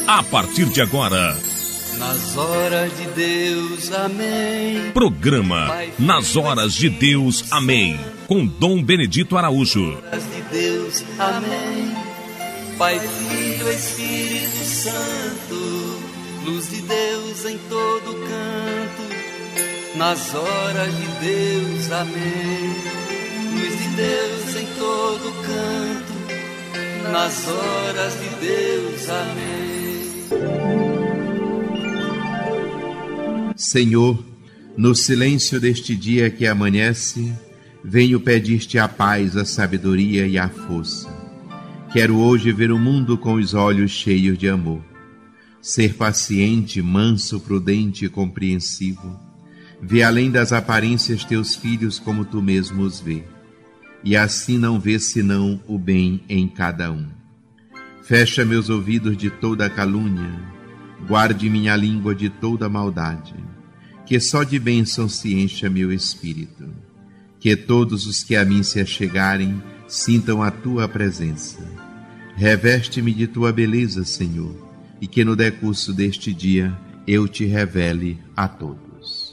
a partir de agora. Nas horas de Deus, amém. Programa Nas Horas de Deus, amém. Com Dom Benedito Araújo. Nas horas de Deus, amém. Pai, Filho, Espírito Santo, luz de Deus em todo canto. Nas horas de Deus, amém. Luz de Deus em todo canto. Nas horas de Deus, amém. Senhor, no silêncio deste dia que amanhece, venho pedir-te a paz, a sabedoria e a força. Quero hoje ver o mundo com os olhos cheios de amor. Ser paciente, manso, prudente e compreensivo. Ver além das aparências teus filhos como tu mesmo os vê. E assim não ver senão o bem em cada um. Fecha meus ouvidos de toda calúnia. Guarde minha língua de toda maldade. Que só de bênção se encha meu espírito. Que todos os que a mim se achegarem sintam a tua presença. Reveste-me de tua beleza, Senhor, e que no decurso deste dia eu te revele a todos.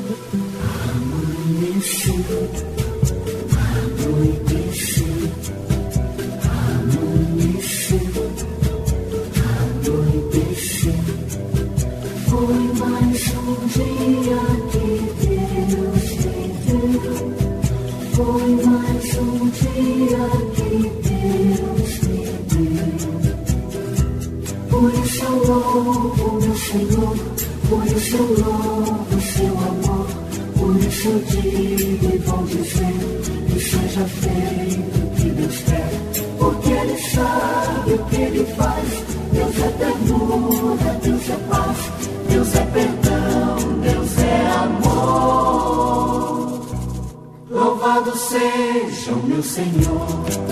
Foi mais um dia que Deus me deu. Foi mais um dia que Deus me deu. Por isso eu louvo meu Senhor, por isso eu louvo seu amor. Por isso eu digo e vou dizer que seja feito o que Deus quer. Porque Ele sabe o que Ele faz. Deus é ternura, Deus é paz. Deus é perdão, Deus é amor. Louvado seja o meu Senhor.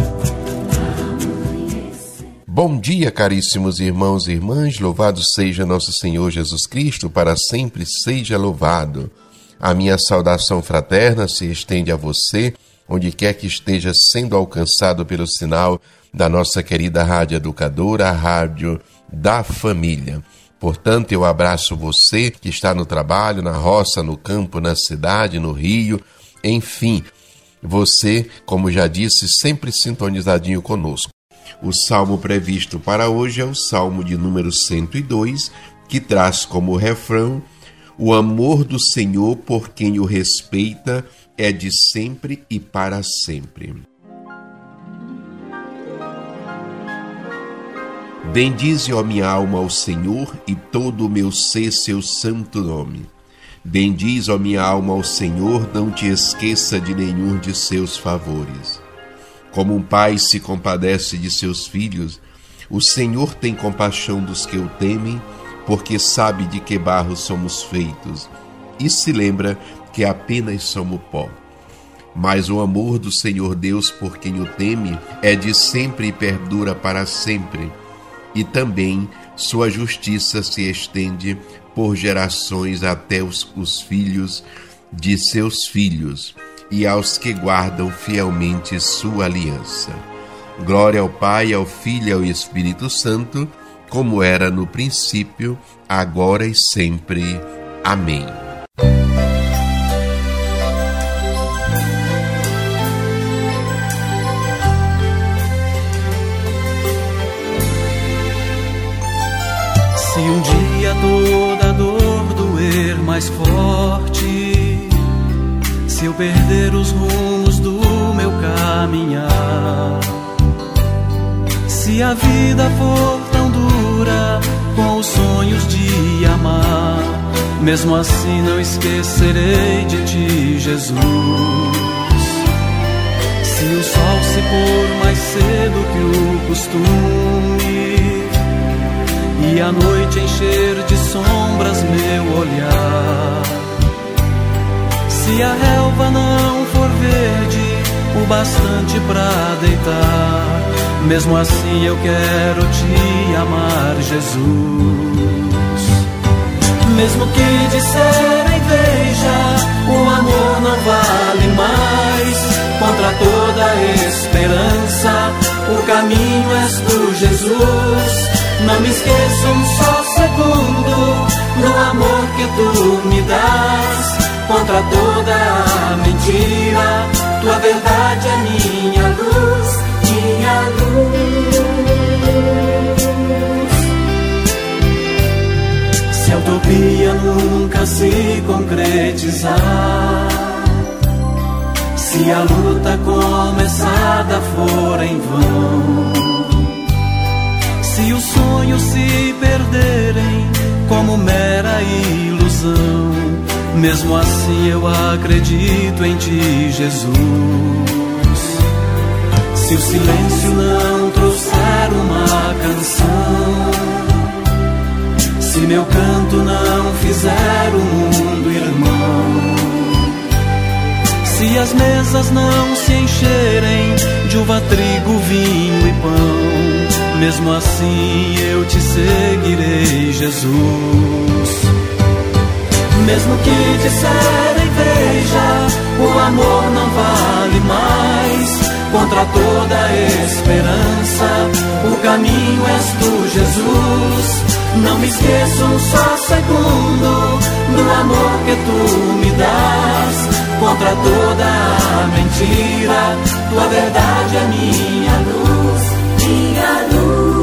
Bom dia, caríssimos irmãos e irmãs. Louvado seja nosso Senhor Jesus Cristo, para sempre seja louvado. A minha saudação fraterna se estende a você, onde quer que esteja sendo alcançado pelo sinal da nossa querida Rádio Educadora, a Rádio da Família. Portanto, eu abraço você que está no trabalho, na roça, no campo, na cidade, no rio, enfim, você, como já disse, sempre sintonizadinho conosco. O salmo previsto para hoje é o salmo de número 102, que traz como refrão: o amor do Senhor por quem o respeita é de sempre e para sempre. Bendize, ó minha alma, ao Senhor, e todo o meu ser seu santo nome. Bendize, ó minha alma, ao Senhor, não te esqueça de nenhum de seus favores. Como um pai se compadece de seus filhos, o Senhor tem compaixão dos que o temem, porque sabe de que barro somos feitos, e se lembra que apenas somos pó. Mas o amor do Senhor Deus por quem o teme é de sempre e perdura para sempre. E também sua justiça se estende por gerações até os filhos de seus filhos e aos que guardam fielmente sua aliança. Glória ao Pai, ao Filho e ao Espírito Santo, como era no princípio, agora e sempre. Amém. Se um dia toda dor doer mais forte, se eu perder os rumos do meu caminhar, se a vida for tão dura com os sonhos de amar, mesmo assim não esquecerei de ti, Jesus. Se o sol se pôr mais cedo que o costume e a noite encher de sombras meu olhar, se a relva não for verde o bastante pra deitar, mesmo assim eu quero te amar, Jesus. Mesmo que disserem, veja, o amor não vale mais, contra toda esperança, o caminho és tu, Jesus. Não me esqueça um só segundo do amor que tu me dás. Contra toda a mentira, tua verdade é minha luz, minha luz. Se a utopia nunca se concretizar, se a luta começada for em vão, se os sonhos se perderem como mera ilusão, mesmo assim eu acredito em ti, Jesus. Se o silêncio não trouxer uma canção, se meu canto não fizer o mundo irmão, se as mesas não se encherem de uva, trigo, vinho e pão, mesmo assim eu te seguirei, Jesus. Mesmo que disserem, veja, o amor não vale mais. Contra toda a esperança, o caminho és tu, Jesus. Não me esqueça um só segundo do amor que tu me dás. Contra toda a mentira, tua verdade é minha luz, minha luz.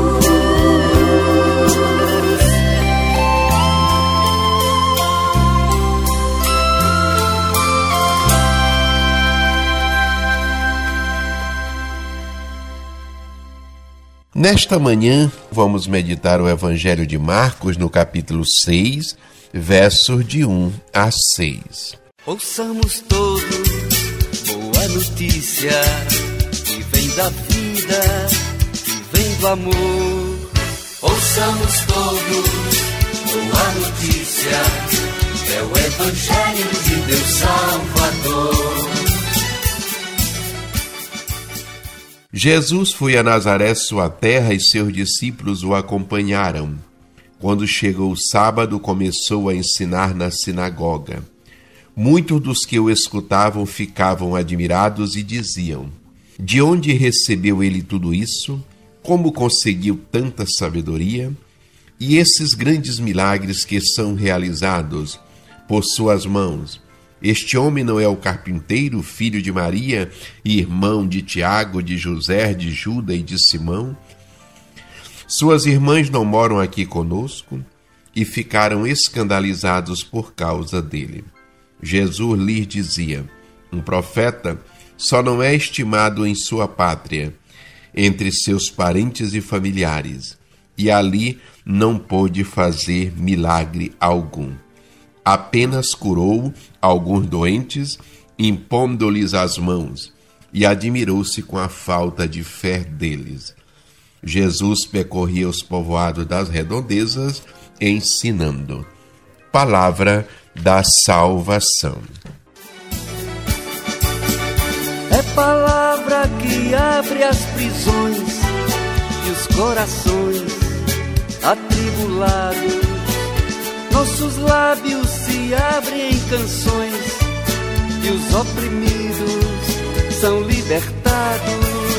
Nesta manhã, vamos meditar o Evangelho de Marcos no capítulo 6, versos de 1 a 6. Ouçamos todos boa notícia que vem da vida, que vem do amor. Ouçamos todos boa notícia, é o Evangelho de Deus Salvador. Jesus foi a Nazaré, sua terra, e seus discípulos o acompanharam. Quando chegou o sábado, começou a ensinar na sinagoga. Muitos dos que o escutavam ficavam admirados e diziam: de onde recebeu ele tudo isso? Como conseguiu tanta sabedoria? E esses grandes milagres que são realizados por suas mãos? Este homem não é o carpinteiro, filho de Maria, e irmão de Tiago, de José, de Judas e de Simão? Suas irmãs não moram aqui conosco? E ficaram escandalizados por causa dele. Jesus lhes dizia: um profeta só não é estimado em sua pátria, entre seus parentes e familiares, e ali não pôde fazer milagre algum. Apenas curou alguns doentes, impondo-lhes as mãos, e admirou-se com a falta de fé deles. Jesus percorria os povoados das redondezas, ensinando. Palavra da salvação. É palavra que abre as prisões e os corações atribulados. Nossos lábios se abrem em canções e os oprimidos são libertados.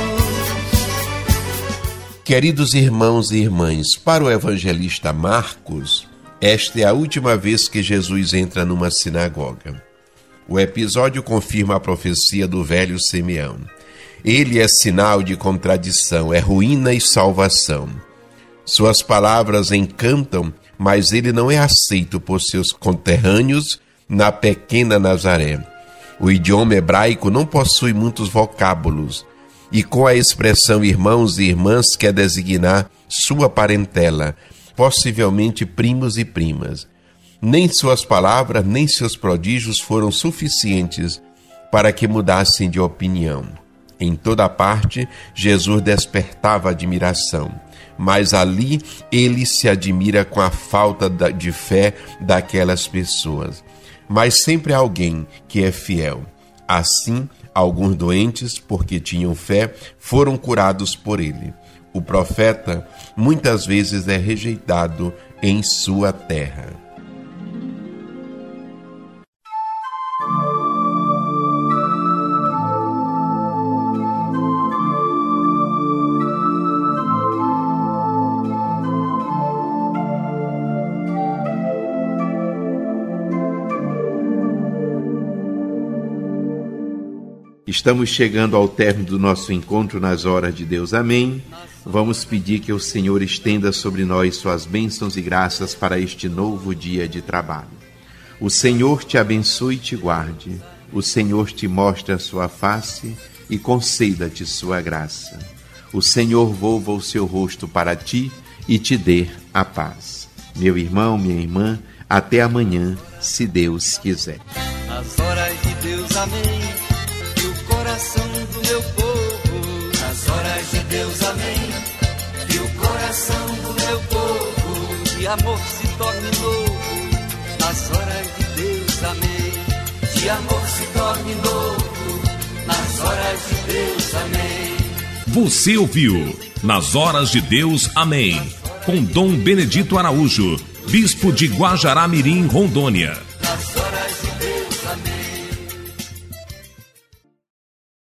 Queridos irmãos e irmãs, para o evangelista Marcos, esta é a última vez que Jesus entra numa sinagoga. O episódio confirma a profecia do velho Simeão. Ele é sinal de contradição, é ruína e salvação. Suas palavras encantam, mas ele não é aceito por seus conterrâneos na pequena Nazaré. O idioma hebraico não possui muitos vocábulos, e com a expressão irmãos e irmãs quer designar sua parentela, possivelmente primos e primas. Nem suas palavras, nem seus prodígios foram suficientes para que mudassem de opinião. Em toda parte, Jesus despertava admiração, mas ali ele se admira com a falta de fé daquelas pessoas. Mas sempre há alguém que é fiel. Assim, alguns doentes, porque tinham fé, foram curados por ele. O profeta muitas vezes é rejeitado em sua terra. Estamos chegando ao término do nosso encontro nas horas de Deus. Amém. Vamos pedir que o Senhor estenda sobre nós suas bênçãos e graças para este novo dia de trabalho. O Senhor te abençoe e te guarde. O Senhor te mostre a sua face e conceda-te sua graça. O Senhor volva o seu rosto para ti e te dê a paz. Meu irmão, minha irmã, até amanhã, se Deus quiser. Nas horas de Deus, amém, que o coração do meu povo. Nas horas de Deus, amém, que o coração do meu povo de amor se torne novo. Nas horas de Deus, amém, de amor se torne novo. Nas horas de Deus, amém. Você ouviu Nas Horas de Deus, amém, com Dom Benedito Araújo, bispo de Guajará-Mirim, Rondônia.